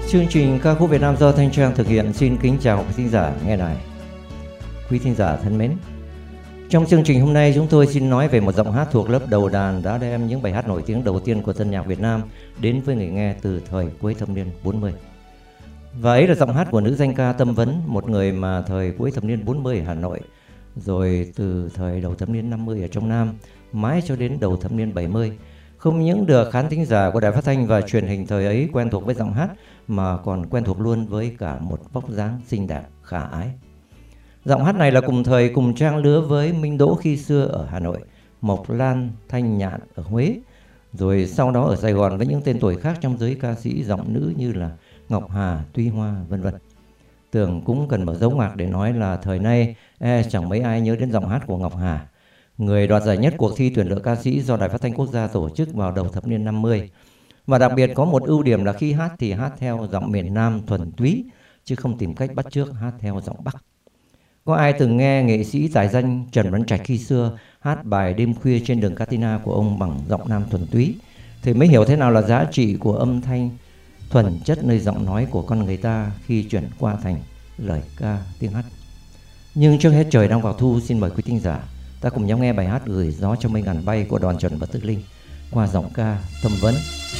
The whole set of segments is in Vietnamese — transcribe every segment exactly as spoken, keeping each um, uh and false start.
Chương trình ca khúc Việt Nam do Thanh Trang thực hiện xin kính chào quý thính giả nghe đài. Quý thính giả thân mến, trong chương trình hôm nay chúng tôi xin nói về một giọng hát thuộc lớp đầu đàn đã đem những bài hát nổi tiếng đầu tiên của tân nhạc Việt Nam đến với người nghe từ thời cuối thập niên bốn mươi. Và ấy là giọng hát của nữ danh ca Tâm Vấn, một người mà thời cuối thập niên bốn mươi ở Hà Nội, rồi từ thời đầu thập niên năm mươi ở trong Nam, mãi cho đến đầu thập niên bảy mươi, không những được khán thính giả của đài phát thanh và truyền hình thời ấy quen thuộc với giọng hát, mà còn quen thuộc luôn với cả một vóc dáng xinh đẹp khả ái. Giọng hát này là cùng thời cùng trang lứa với Minh Đỗ khi xưa ở Hà Nội, Mộc Lan, Thanh Nhạn ở Huế, rồi sau đó ở Sài Gòn với những tên tuổi khác trong giới ca sĩ giọng nữ như là Ngọc Hà, Tuy Hoa, vân vân. Tưởng cũng cần mở dấu ngoặc để nói là thời nay e chẳng mấy ai nhớ đến giọng hát của Ngọc Hà, người đoạt giải nhất cuộc thi tuyển lựa ca sĩ do Đài Phát thanh Quốc gia tổ chức vào đầu thập niên năm mươi. Và đặc biệt có một ưu điểm là khi hát thì hát theo giọng miền Nam thuần túy, chứ không tìm cách bắt chước hát theo giọng Bắc. Có ai từng nghe nghệ sĩ tài danh Trần Văn Trạch khi xưa hát bài Đêm Khuya trên đường Catina của ông bằng giọng Nam thuần túy thì mới hiểu thế nào là giá trị của âm thanh thuần chất nơi giọng nói của con người ta khi chuyển qua thành lời ca tiếng hát. Nhưng trước hết trời đang vào thu, xin mời quý thính giả ta cùng nhau nghe bài hát Gửi Gió Cho Mây Ngàn Bay của Đoàn Chuẩn và Tư Linh qua giọng ca Tâm Vấn.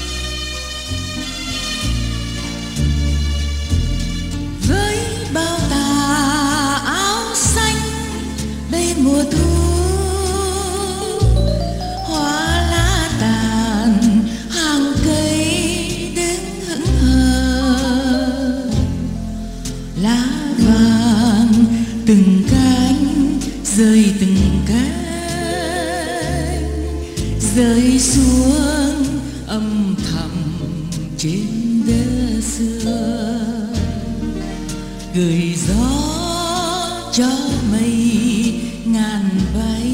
Với bao tà áo xanh đây mùa thu, hoa lá tàn hàng cây đứng hững hờ, lá vàng từng cánh rơi từng cánh rơi xuống âm thầm trên đất xưa, gửi gió cho mây ngàn bay.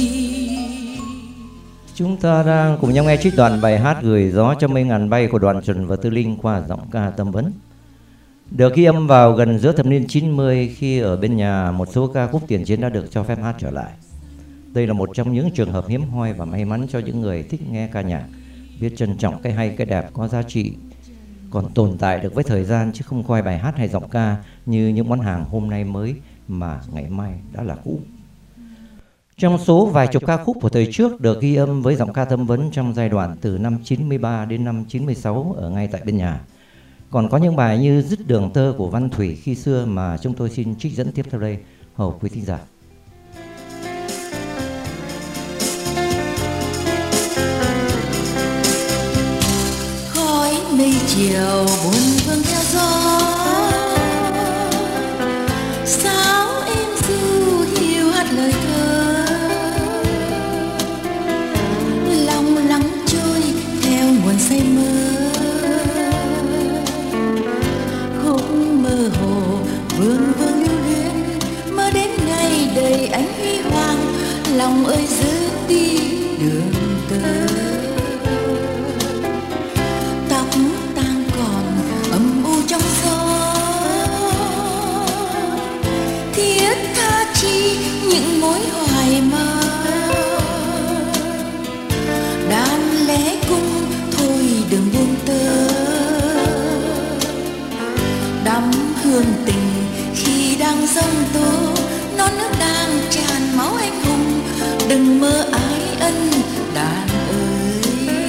Chúng ta đang cùng nhau nghe trích đoạn bài hát Gửi Gió Cho Mây Ngàn Bay của Đoàn Chuẩn và Tư Linh qua giọng ca Tâm Vấn. Được ghi âm vào gần giữa thập niên chín mươi khi ở bên nhà một số ca khúc tiền chiến đã được cho phép hát trở lại. Đây là một trong những trường hợp hiếm hoi và may mắn cho những người thích nghe ca nhạc, biết trân trọng cái hay cái đẹp có giá trị, còn tồn tại được với thời gian chứ không coi bài hát hay giọng ca như những món hàng hôm nay mới mà ngày mai đã là cũ. Trong số vài chục ca khúc của thời trước được ghi âm với giọng ca Tâm Vấn trong giai đoạn từ năm chín mươi ba đến năm chín mươi sáu ở ngay tại bên nhà, còn có những bài như Dứt Đường Tơ của Văn Thủy khi xưa mà chúng tôi xin trích dẫn tiếp theo đây hầu quý thính giả. Khói mây chiều buồn vương theo gió, sáo êm du hiu hát lời thơ, lòng lắng trôi theo nguồn say mơ, khúc mơ hồ vương vương lưu luyến, mơ đến ngày đầy ánh huy hoàng, lòng ơi giữ đi đường tơ. Tóc tang còn âm u trong gió, thiết tha chi những mối hoài mơ, đàn lẽ cung thôi đừng buông tơ, đắm hương tình khi đang giông tố, non nước đang tràn máu anh hùng, đừng mơ ái ân đàn ơi.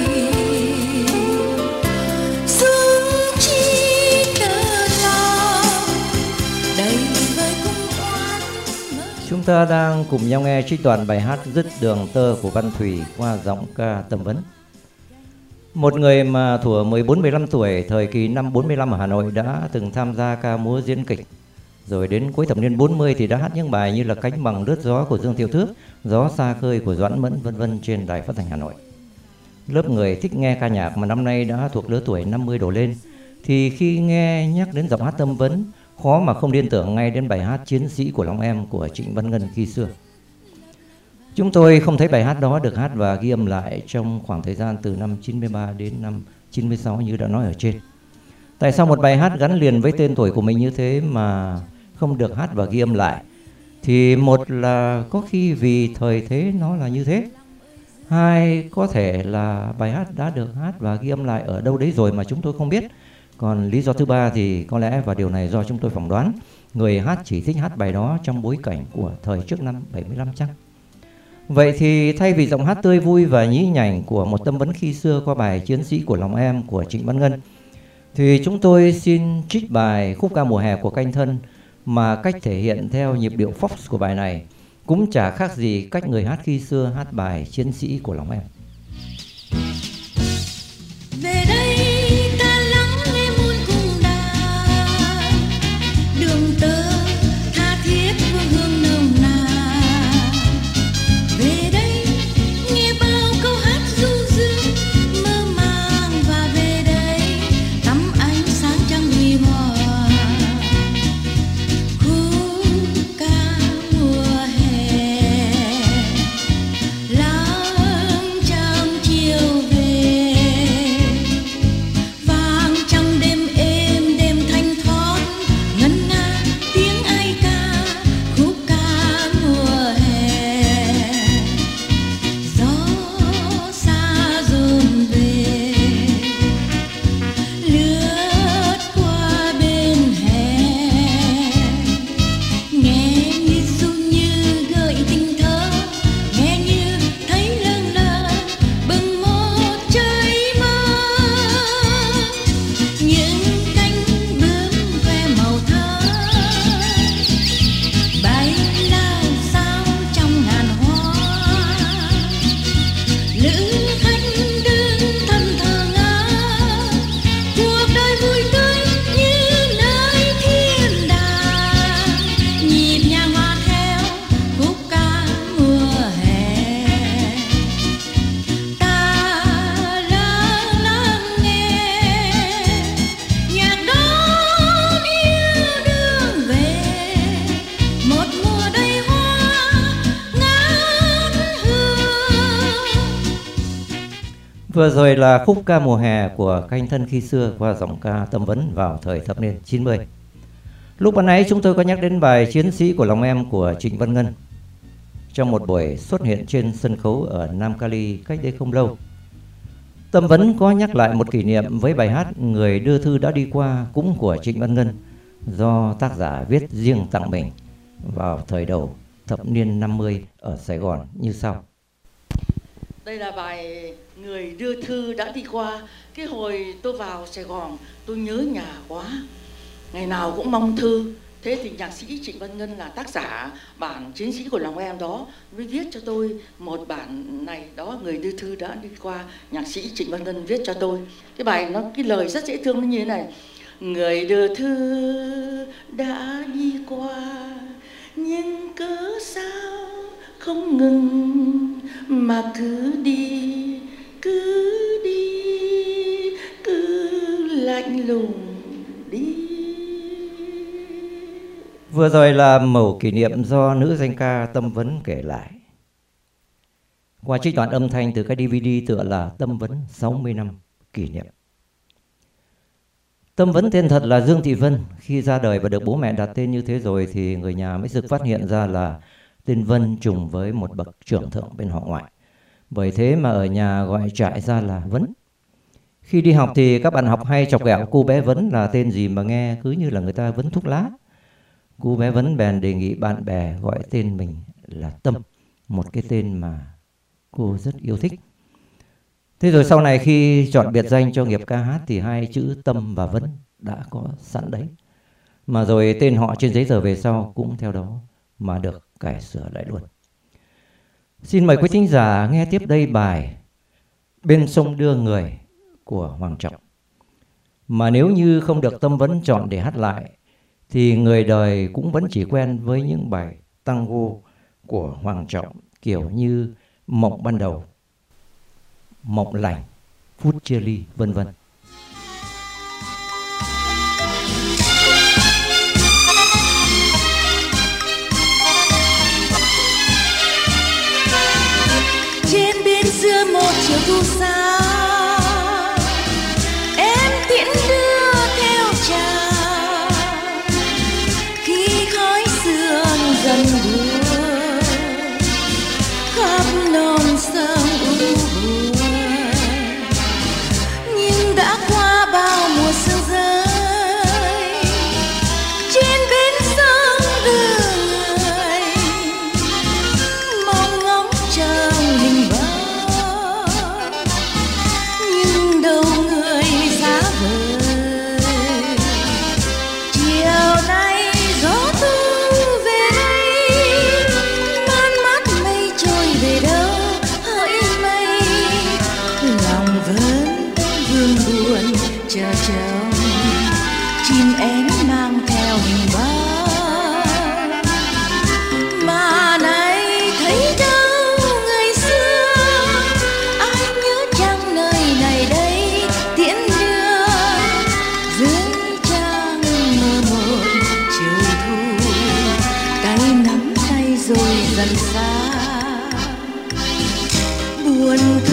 Dương chi nỡ lòng đầy vơi cung oán. Chúng ta đang cùng nhau nghe trích đoạn bài hát Dứt Đường Tơ của Văn Thủy qua giọng ca Tâm Vấn. Một người mà thuở mười bốn mười lăm tuổi, thời kỳ năm bốn mươi lăm ở Hà Nội đã từng tham gia ca múa diễn kịch. Rồi đến cuối thập niên bốn mươi thì đã hát những bài như là Cánh Bằng Lướt Gió của Dương Thiêu Thước, Gió Xa Khơi của Doãn Mẫn vân vân trên Đài Phát thanh Hà Nội. Lớp người thích nghe ca nhạc mà năm nay đã thuộc lứa tuổi năm mươi đổ lên thì khi nghe nhắc đến giọng hát Tâm Vấn, khó mà không liên tưởng ngay đến bài hát Chiến Sĩ của Lòng Em của Trịnh Văn Ngân khi xưa. Chúng tôi không thấy bài hát đó được hát và ghi âm lại trong khoảng thời gian từ năm chín mươi ba đến năm chín mươi sáu như đã nói ở trên. Tại sao một bài hát gắn liền với tên tuổi của mình như thế mà không được hát và ghi âm lại? Thì một là có khi vì thời thế nó là như thế, hai có thể là bài hát đã được hát và ghi âm lại ở đâu đấy rồi mà chúng tôi không biết. Còn lý do thứ ba thì có lẽ, và điều này do chúng tôi phỏng đoán, người hát chỉ thích hát bài đó trong bối cảnh của thời trước năm bảy mươi lăm chăng? Vậy thì thay vì giọng hát tươi vui và nhí nhảnh của một Tâm Vấn khi xưa qua bài Chiến sĩ của lòng em của Trịnh Văn Ngân, thì chúng tôi xin trích bài Khúc ca mùa hè của Canh Thân, mà cách thể hiện theo nhịp điệu Fox của bài này cũng chả khác gì cách người hát khi xưa hát bài Chiến sĩ của lòng em. Về đây ta lắng nghe muôn cung đàn, đường tơ tha thiết hương hương nồng nàn. Về đây nghe bao câu hát du dương mơ màng, và về đây tắm ánh sáng trăng huy hoàng. Khúc ca mùa hè lắng trong chiều về, vang trong đêm êm đêm thanh thoát ngân nga tiếng ai ca. Khúc ca mùa hè gió xa dồn về, lướt qua bên hè, nghe như ru như gợi tình thơ, nghe như thấy lâng lâng bừng một trời mơ. Những cánh bướm khoe màu thơ bay lao sao trong ngàn hoa, lữ khách đứng thân thờ ngỡ, cuộc đời vui tươi như nơi thiên đàng. Nhịp nhàng hòa theo khúc ca mùa hè, ta lắng lắng nghe nhạc đón yêu đương về, một mùa đầy hoa ngát hương. Vừa rồi là khúc ca mùa hè của Canh Thân khi xưa qua giọng ca Tâm Vấn vào thời thập niên chín mươi. Lúc ban nãy chúng tôi có nhắc đến bài Chiến sĩ của lòng em của Trịnh Văn Ngân trong một buổi xuất hiện trên sân khấu ở Nam Cali cách đây không lâu. Tâm Vấn có nhắc lại một kỷ niệm với bài hát Người đưa thư đã đi qua cũng của Trịnh Văn Ngân, do tác giả viết riêng tặng mình vào thời đầu thập niên năm mươi ở Sài Gòn như sau. Đây là bài Người đưa thư đã đi qua. Cái hồi tôi vào Sài Gòn tôi nhớ nhà quá, ngày nào cũng mong thư. Thế thì nhạc sĩ Trịnh Văn Ngân là tác giả bản Chiến sĩ của lòng em đó mới viết cho tôi một bản này đó, Người đưa thư đã đi qua, nhạc sĩ Trịnh Văn Ngân viết cho tôi. Cái bài nó, cái lời rất dễ thương, nó như thế này: người đưa thư đã đi qua, nhưng cớ sao không ngừng mà cứ đi, cứ đi, cứ lạnh lùng đi. Vừa rồi là mẩu kỷ niệm do nữ danh ca Tâm Vấn kể lại qua trích đoạn âm thanh từ cái đê vê đê tựa là Tâm Vấn sáu mươi năm kỷ niệm. Tâm Vấn tên thật là Dương Thị Vân. Khi ra đời và được bố mẹ đặt tên như thế rồi thì người nhà mới sực phát hiện ra là tên Vân trùng với một bậc trưởng thượng bên họ ngoại. Bởi thế mà ở nhà gọi trại ra là Vấn. Khi đi học thì các bạn học hay chọc ghẹo cô bé Vấn là tên gì mà nghe cứ như là người ta vấn thuốc lá. Cô bé Vấn bèn đề nghị bạn bè gọi tên mình là Tâm, một cái tên mà cô rất yêu thích. Thế rồi sau này khi chọn biệt danh cho nghiệp ca hát thì hai chữ Tâm và Vấn đã có sẵn đấy. Mà rồi tên họ trên giấy tờ về sau cũng theo đó mà được cải sửa lại luôn. Xin mời quý thính giả nghe tiếp đây bài Bên sông đưa người của Hoàng Trọng. Mà nếu như không được Tâm Vấn chọn để hát lại thì người đời cũng vẫn chỉ quen với những bài tango của Hoàng Trọng kiểu như Mộng ban đầu, Mộng lành, Phút chia ly, vân vân. Trên bên xưa một chiều thu xa, em tiễn đưa theo chàng. Khi khói sương dần buồn khắp non sông u buồn, nhưng đã qua bao mùa sương rơi.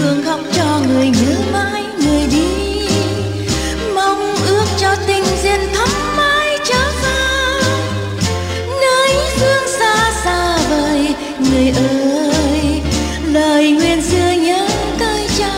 thương khóc cho người nhớ mãi người đi, mong ước cho tình duyên thắm mãi trở về nơi phương xa xa vời. Người ơi, lời nguyện xưa nhớ tới cha.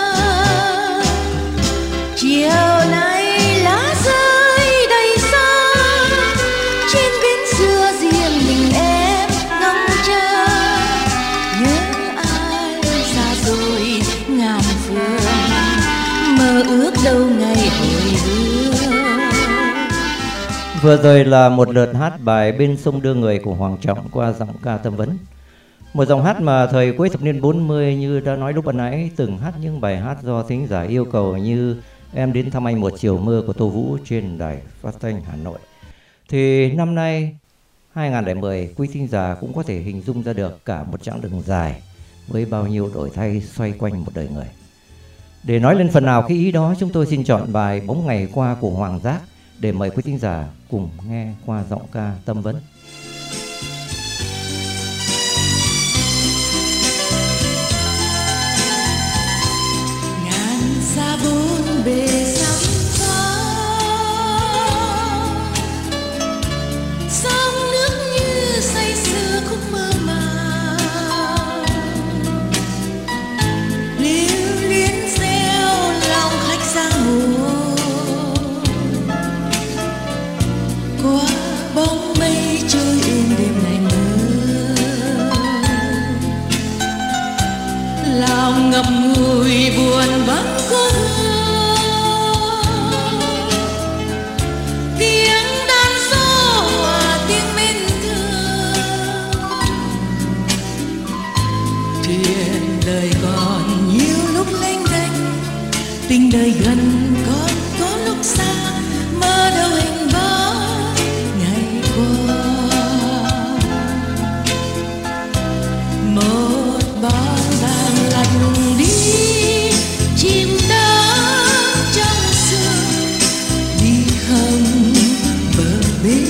Chiều nay lá rơi đầy xa, trên bến xưa riêng mình em ngóng chờ. Nhớ ai xa rồi ngàn phương, mơ ước đâu ngày hồi hương. Vừa rồi là một lượt hát bài Bên sông đưa người của Hoàng Trọng qua giọng ca Tâm Vấn. Một giọng hát mà thời cuối thập niên bốn mươi như đã nói lúc ban nãy từng hát những bài hát do thính giả yêu cầu như Em đến thăm anh một chiều mưa của Tô Vũ trên đài phát thanh Hà Nội. Thì năm nay hai không không không, quý thính giả cũng có thể hình dung ra được cả một chặng đường dài với bao nhiêu đổi thay xoay quanh một đời người. Để nói lên phần nào cái ý đó, chúng tôi xin chọn bài Bóng Ngày Qua của Hoàng Giác để mời quý thính giả cùng nghe qua giọng ca Tâm Vấn. Ngàn xa bốn bề sóng gió, sóng nước như say sưa khúc mơ màng, lưu luyến reo lòng khách giang hồ. Qua bóng mây trôi êm đêm ngày mưa, lòng ngậm ngùi buồn vắng cô hương. Tiếng đàn gió hòa tiếng mến thương, thuyền đời còn nhiều lúc lênh đênh, tình đời gần còn có lúc xa, mơ đâu hình bóng ngày qua. Một bóng vàng lạnh lùng đi, chìm đắm trong sương, đi không bờ bên.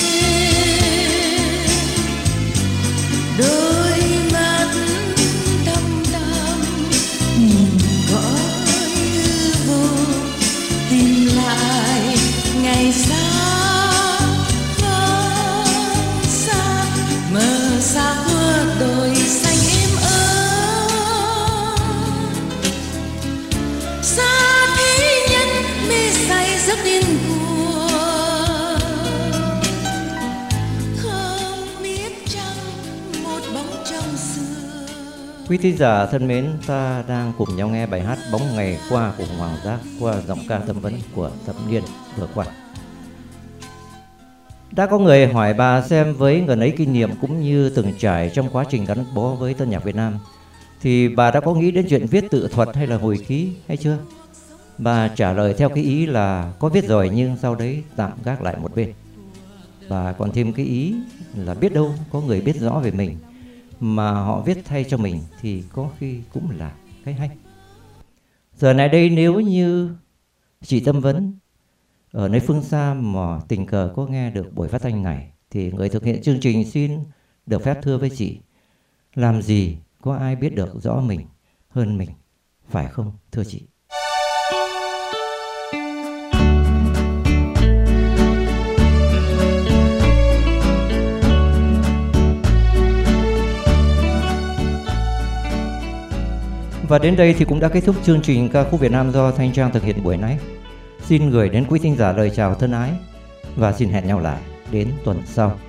Đôi mắt đăm đăm nhìn cõi hư vô, tìm lại ngày xa vắng xa, mơ xa qua đồi xanh êm ấm. Xa thế nhân mê say giấc điên cuồng, không biết chăng một bóng trong xưa. Quý thính giả thân mến, ta đang cùng nhau nghe bài hát Bóng Ngày Qua của Hoàng Giác qua giọng ca Tâm Vấn của thập niên vừa qua. Đã có người hỏi bà xem với ngần ấy kinh nghiệm cũng như từng trải trong quá trình gắn bó với tân nhạc Việt Nam, thì bà đã có nghĩ đến chuyện viết tự thuật hay là hồi ký hay chưa? Bà trả lời theo cái ý là có viết rồi nhưng sau đấy tạm gác lại một bên. Bà còn thêm cái ý là biết đâu có người biết rõ về mình mà họ viết thay cho mình thì có khi cũng là cái hay. Giờ này đây nếu như chị Tâm Vấn ở nơi phương xa mà tình cờ có nghe được buổi phát thanh này, thì người thực hiện chương trình xin được phép thưa với chị, làm gì có ai biết được rõ mình hơn mình, phải không thưa chị? Và đến đây thì cũng đã kết thúc chương trình ca khúc Việt Nam do Thanh Trang thực hiện buổi nãy. Xin gửi đến quý thính giả lời chào thân ái và xin hẹn nhau lại đến tuần sau.